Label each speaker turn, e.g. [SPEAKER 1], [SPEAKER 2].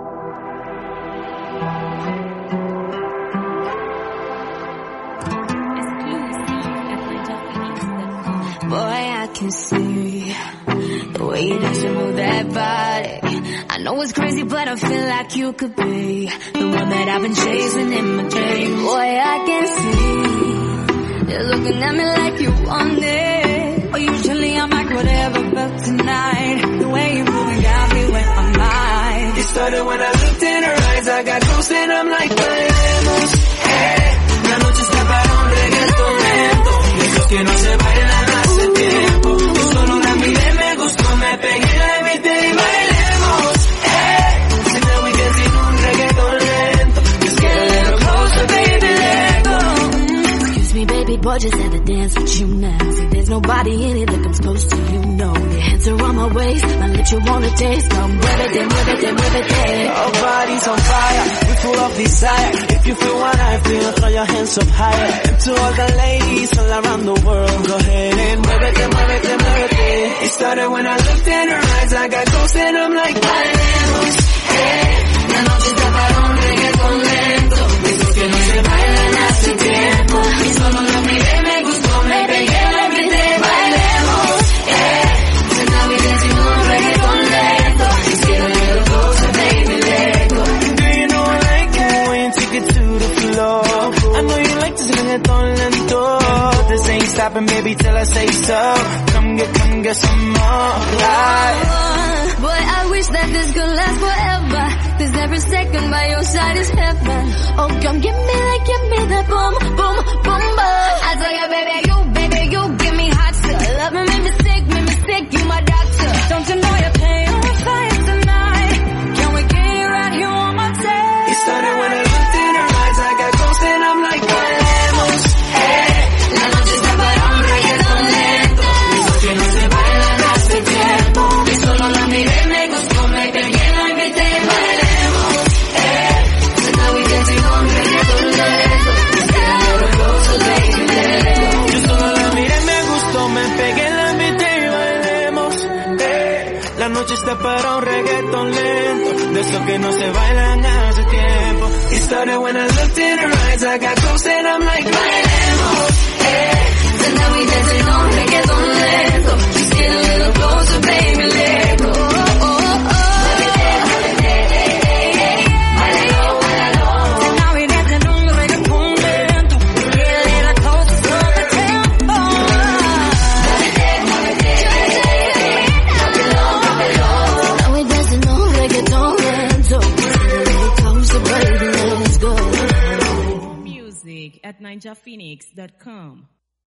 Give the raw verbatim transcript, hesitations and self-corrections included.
[SPEAKER 1] Boy, I can see the way you dance and move that body. I know it's crazy, but I feel like you could be the one that I've been chasing in my dreams. Boy, I can see you're looking at me like you want it. But usually I'm like whatever, but tonight the way you moving got me wet my mind.
[SPEAKER 2] It started when I looked in her eyes. I got close and I'm like, bailemos, hey. La noche está para un reggaeton lento, eso que no se bailan hace tiempo. Yo solo la miré, me gustó, me pegué, la invité y bailemos, hey. So now we dancing un reggaeton lento. Just get a little closer, baby, let go.
[SPEAKER 1] Excuse me, baby boy, just had to dance with you now. See, there's nobody in it that comes close to you, no. Your hands are on my waist, my lips you wanna taste. Come muévete, muévete, muévete.
[SPEAKER 2] Our bodies on fire, we full of desire. If you feel what I feel, throw your hands up higher. And to all the ladies all around the world, go ahead and muévete, muévete, muévete. It started when I looked in her eyes. I got close and I'm like, bailemos, hey. La noche está para un reggaeton lento, eso que no se baila hace tiempo. Y solo la miré, me gustó, me pegué, la invité, bailemos, hey. So now we dancing un reggaeton lento. Just get a little closer, baby, let go. Do you know I like it when you take it to the floor? I know you like this reggaeton lento. This ain't stopping, baby, till I say so. Come get, come get some more. Right.
[SPEAKER 1] Boy, I wish that this could last forever, 'cause every second by your side is heaven. Oh, come give me like, give me that boom, boom, boom, boom. I tell you, baby, you, baby, you give me hot stuff. Love me, make me sick, make me sick, you my doctor. Don't you know you're paying on fire tonight? Can we get you right here on my tail?
[SPEAKER 2] It started when I looked in her eyes. I got close and I'm like, bailemos, hey. La noche está para un reggaeton lento, eso que no se baila hace tiempo. Y solo la miré, me gustó, me pegué, la invité, bailemos, hey. So now we dancing on reggaeton lento. Just get a little closer, baby, let go. Yo solo la miré, me gustó, me pegué, la invité y bailemos, hey. La noche está para un reggaeton lento, de eso que no se bailan hace tiempo. It started when I looked in her eyes. I got close and I'm like, bailemos, hey. So now we dancing on reggaeton lento. Just get a little closer, baby, let go. Oh, oh, oh.
[SPEAKER 1] So now we dancing on the reggaeton lento. Get a little closer to the tempo. Now we dancing on reggaeton lento. Get a little closer, baby, let's go.
[SPEAKER 3] Music at ninja phoenix dot com.